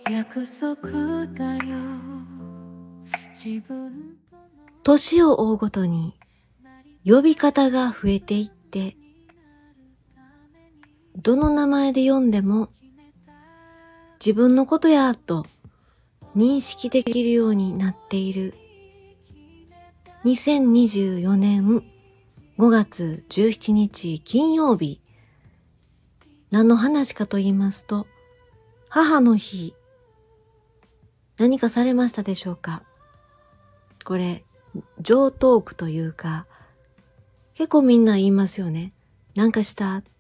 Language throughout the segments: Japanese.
約束だよ自分年を追うごとに呼び方が増えていって、どの名前で呼んでも自分のことやと認識できるようになっている2024年5月17日金曜日。何の話かと言いますと、母の日、何かされましたでしょうか？これ、常套句というか、結構みんな言いますよね。なんかしたって。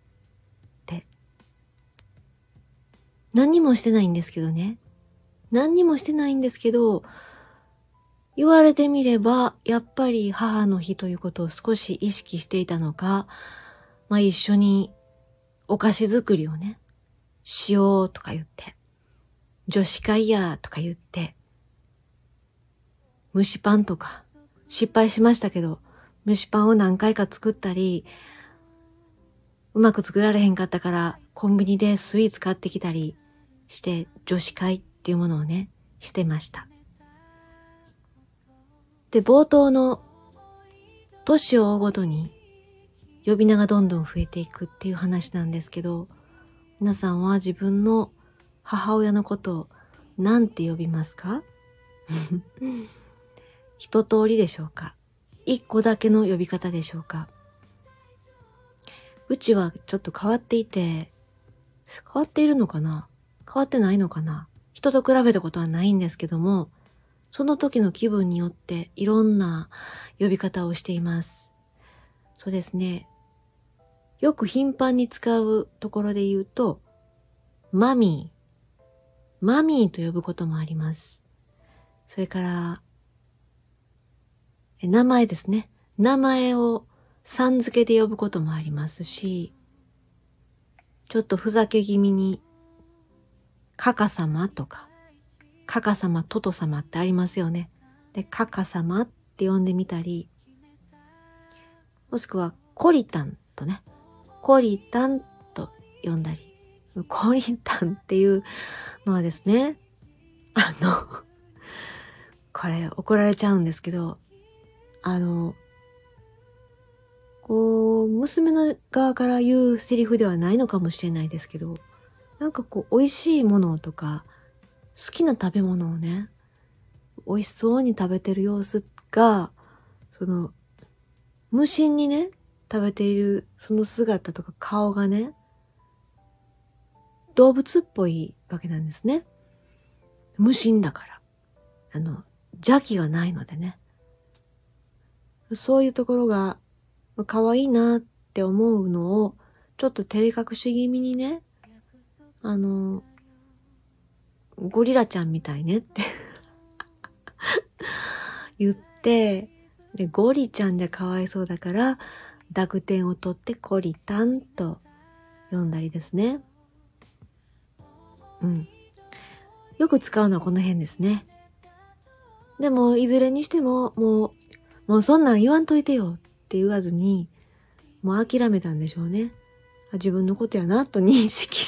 何にもしてないんですけどね。何にもしてないんですけど、言われてみれば、やっぱり母の日ということを少し意識していたのか、一緒にお菓子作りをね、しようとか言って、女子会やとか言って、蒸しパンとか、失敗しましたけど、蒸しパンを何回か作ったり、うまく作られへんかったからコンビニでスイーツ買ってきたりして女子会っていうものをね、してました。で、冒頭の年を追うごとに呼び名がどんどん増えていくっていう話なんですけど、皆さんは自分の母親のことをなんて呼びますか？一通りでしょうか？一個だけの呼び方でしょうか？うちはちょっと変わっていて、変わっているのかな？変わってないのかな？人と比べたことはないんですけども、その時の気分によっていろんな呼び方をしています。そうですね。よく頻繁に使うところで言うと、マミーと呼ぶこともあります。それから、名前ですね。名前をさん付けで呼ぶこともありますし、ちょっとふざけ気味に、カカ様とか、カカ様、トト様ってありますよね。で、カカ様って呼んでみたり、もしくはコリタンとね、コリタンと呼んだり、コリタンっていうのはですね、これ怒られちゃうんですけど、娘の側から言うセリフではないのかもしれないですけど、なんか美味しいものとか、好きな食べ物をね、美味しそうに食べてる様子が、無心にね、食べているその姿とか顔がね、動物っぽいわけなんですね。無心だから。邪気がないのでね。そういうところが、可愛いなって思うのを、ちょっと照れ隠し気味にね、ゴリラちゃんみたいねって言って、で、ゴリちゃんじゃかわいそうだから、濁点を取ってコリタンと読んだりですね。よく使うのはこの辺ですね。でも、いずれにしても、もうそんなん言わんといてよって言わずに、もう諦めたんでしょうね。自分のことやなと認識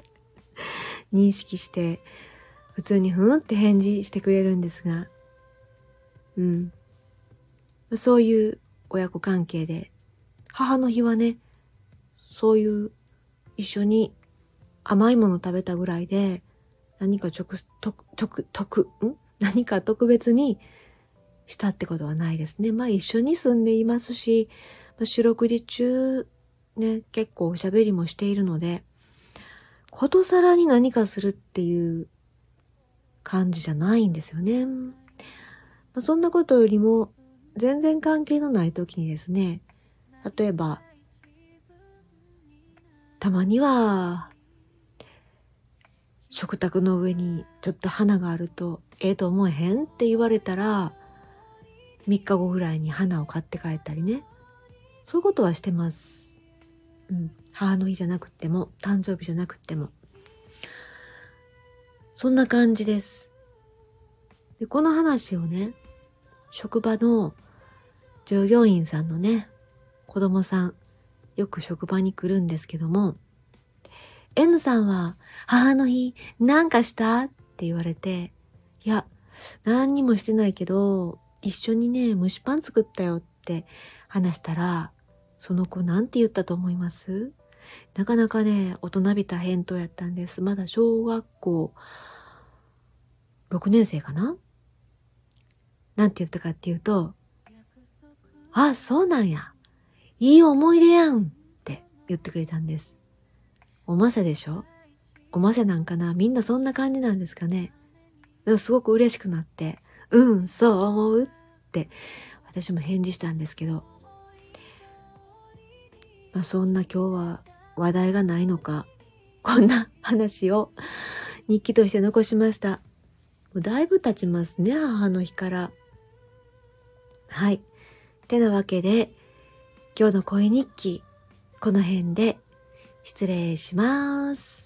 して、普通にふんって返事してくれるんですが、そういう親子関係で、母の日はね、そういう一緒に甘いもの食べたぐらいで、何か特別にしたってことはないですね。一緒に住んでいますし、四六時中ね、結構おしゃべりもしているので、ことさらに何かするっていう感じじゃないんですよね。そんなことよりも、全然関係のない時にですね、例えば、たまには、食卓の上にちょっと花があると、と思えへんって言われたら、3日後ぐらいに花を買って帰ったりね。そういうことはしてます。母の日じゃなくっても、誕生日じゃなくっても。そんな感じです。で、この話をね、職場の従業員さんのね、子供さん、よく職場に来るんですけども、N さんは母の日なんかしたっって言われて、いや、何にもしてないけど、一緒にね、蒸しパン作ったよって話したら、その子なんて言ったと思います？なかなかね、大人びた返答やったんです。まだ小学校6年生かな？なんて言ったかっていうと、あ、そうなんや。いい思い出やんって言ってくれたんです。おませでしょ？おませなんかな？みんなそんな感じなんですかね？すごく嬉しくなって、そう思うって私も返事したんですけど、そんな今日は話題がないのか、こんな話を日記として残しました。もうだいぶ経ちますね、母の日から。はい。てなわけで、今日の恋日記、この辺で失礼します。